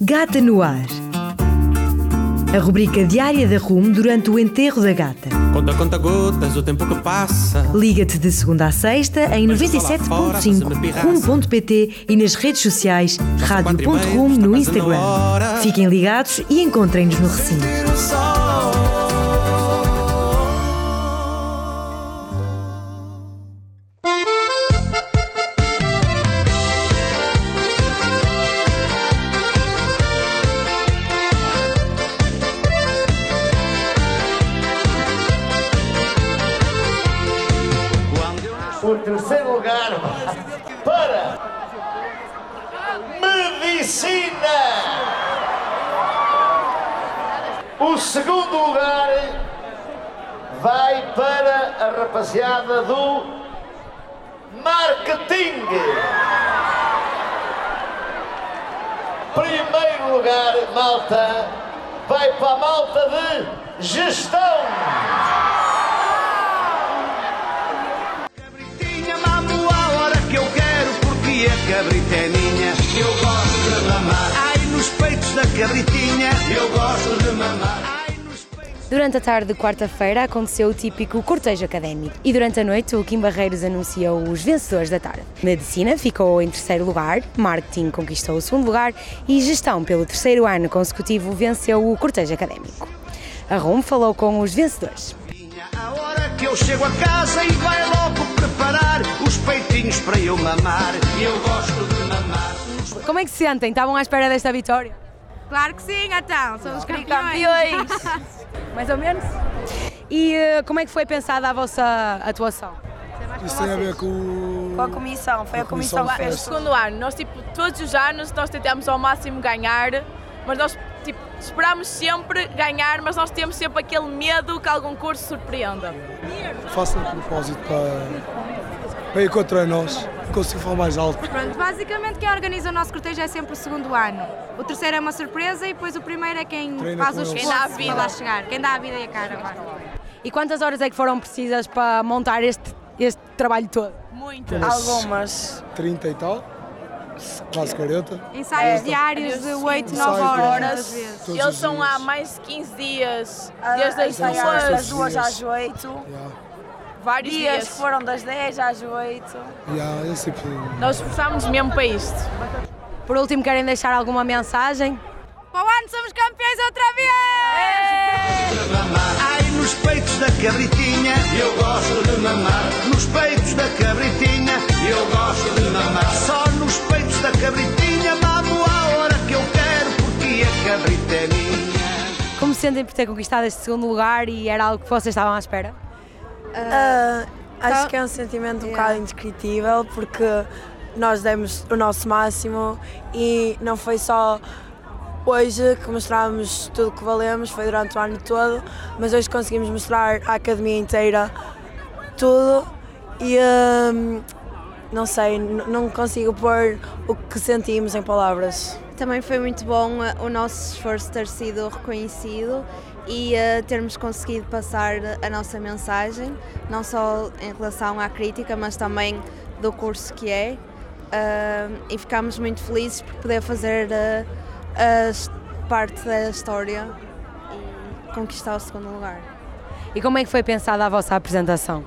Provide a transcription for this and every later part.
Gata no Ar. A rubrica diária da RUM durante o enterro da gata. Conta, conta gotas, o tempo que passa. Liga-te de segunda a sexta em 97.5, RUM.pt e nas redes sociais rádio.rum no Instagram. Fiquem ligados e encontrem-nos no recinto. O terceiro lugar para Medicina. O segundo lugar vai para a rapaziada do Marketing. Primeiro lugar, malta, vai para a malta de Gestão. A cabrita é minha, eu gosto de mamar. Ai, nos peitos da cabritinha, eu gosto de mamar. Durante a tarde de quarta-feira aconteceu o típico cortejo académico e durante a noite o Kim Barreiros anunciou os vencedores da tarde. Medicina ficou em terceiro lugar, Marketing conquistou o segundo lugar e Gestão, pelo terceiro ano consecutivo, venceu o cortejo académico. A RUM falou com os vencedores. A hora que eu chego a casa e vai logo preparar os peitinhos para eu mamar. Eu gosto de mamar. Como é que se sentem? Estavam à espera desta vitória? Claro que sim, então, somos campeões. Mais ou menos? E como é que foi pensada a vossa atuação? Isso tem a ver com a comissão, foi a comissão que fez. Segundo ano, nós todos os anos nós tentamos ao máximo ganhar, mas nós esperamos sempre ganhar, mas nós temos sempre aquele medo que algum curso surpreenda. Faço de propósito para ir contra nós, conseguir falar mais alto. Pronto, basicamente quem organiza o nosso cortejo é sempre o segundo ano. O terceiro é uma surpresa e depois o primeiro é quem faz o esforço para lá chegar. Quem dá a vida e a cara. Vai. E quantas horas é que foram precisas para montar este trabalho todo? Muitas. Algumas. 30 e tal, quase 40. Ensaios diários de 8, 9 horas. Eles são há mais de 15 dias, desde as 2 às 8. Vários dias foram das 10 às 8. Nós esforçámos mesmo para isto. Por último, querem deixar alguma mensagem? Para o ano somos campeões outra vez! Ai, nos peitos da cabritinha, eu gosto de mamar. Nos peitos da cabritinha, eu gosto de mamar. Só nos peitos da cabritinha, mamo à hora que eu quero, porque a cabrita é minha. Como se sentem por ter conquistado este segundo lugar e era algo que vocês estavam à espera? Acho que é um sentimento um bocado indescritível, porque nós demos o nosso máximo e não foi só hoje que mostrámos tudo o que valemos, foi durante o ano todo, mas hoje conseguimos mostrar à academia inteira tudo e não sei, não consigo pôr o que sentimos em palavras. Também foi muito bom o nosso esforço ter sido reconhecido e termos conseguido passar a nossa mensagem, não só em relação à crítica, mas também do curso que é. E ficámos muito felizes por poder fazer parte da história e conquistar o segundo lugar. E como é que foi pensada a vossa apresentação?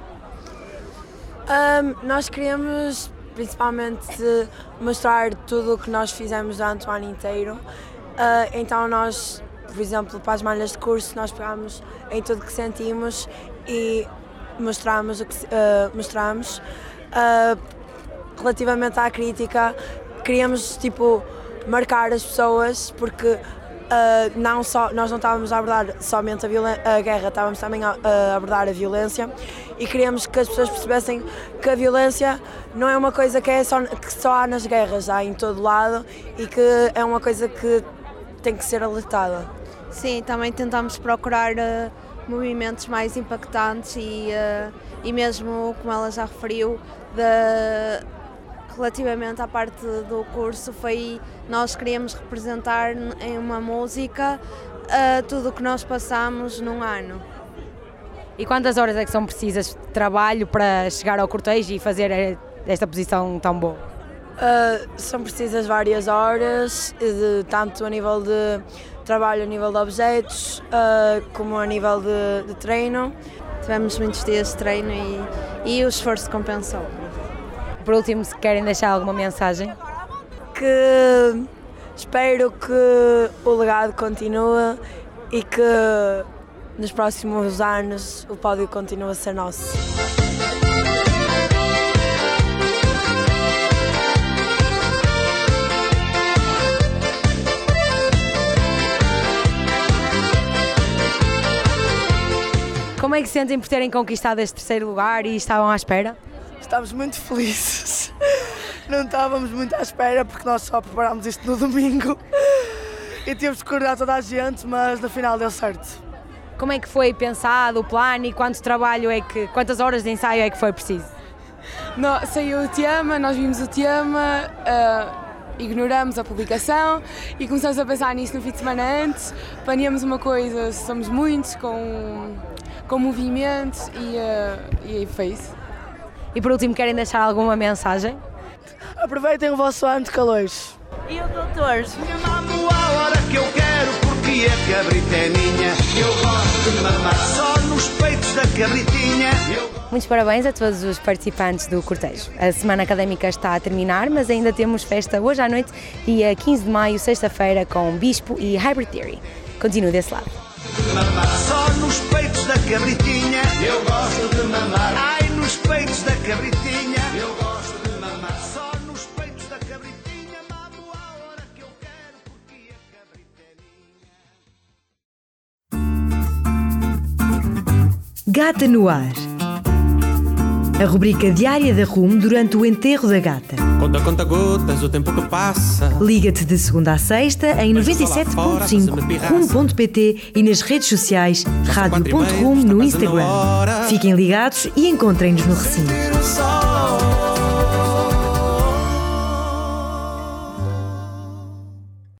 Nós queríamos principalmente mostrar tudo o que nós fizemos durante o ano inteiro. Então nós, por exemplo, para as malhas de curso, nós pegámos em tudo que sentimos e mostramos o que mostramos. Relativamente à crítica, queríamos marcar as pessoas, porque nós não estávamos a abordar somente a guerra, estávamos também a abordar a violência e queríamos que as pessoas percebessem que a violência não é uma coisa que só há nas guerras, há em todo lado e que é uma coisa que tem que ser alertada. Sim, também tentámos procurar movimentos mais impactantes e mesmo, como ela já referiu, relativamente à parte do curso, nós queríamos representar em uma música tudo o que nós passamos num ano. E quantas horas é que são precisas de trabalho para chegar ao cortejo e fazer esta posição tão boa? São precisas várias horas, tanto a nível de trabalho, a nível de objetos, como a nível de treino. Tivemos muitos dias de treino e o esforço compensou. Por último, se querem deixar alguma mensagem? Que espero que o legado continue e que nos próximos anos o pódio continue a ser nosso. Como é que se sentem por terem conquistado este terceiro lugar e estavam à espera? Estamos muito felizes. Não estávamos muito à espera porque nós só preparámos isto no domingo e tivemos de coordenar toda a gente, mas no final deu certo. Como é que foi pensado o plano e quantas horas de ensaio é que foi preciso? Saiu o tema, nós vimos o tema, ignoramos a publicação e começamos a pensar nisso no fim de semana antes. Planeamos uma coisa, somos muitos, com movimento e foi isso. E por último, querem deixar alguma mensagem? Aproveitem o vosso ano de calores. E o doutor? Mamo a hora que eu quero porque a cabrita é minha. Eu gosto de mamar só nos peitos da cabritinha. Muitos parabéns a todos os participantes do cortejo. A semana académica está a terminar, mas ainda temos festa hoje à noite, dia 15 de maio, sexta-feira, com Bispo e Hybrid Theory. Continue desse lado. Mamar só nos peitos da cabritinha. Eu gosto de mamar. Ai, nos peitos da cabritinha. Eu gosto de mamar só nos peitos da cabritinha. Mamo a hora que eu quero porque a cabrita é minha. Gata no ar. A rubrica diária da RUM durante o enterro da gata. Conta, conta gotas, o tempo que passa. Liga-te de segunda a sexta em 97.5 RUM.pt e nas redes sociais Rádio.RUM no Instagram. Fiquem ligados e encontrem-nos no recinto.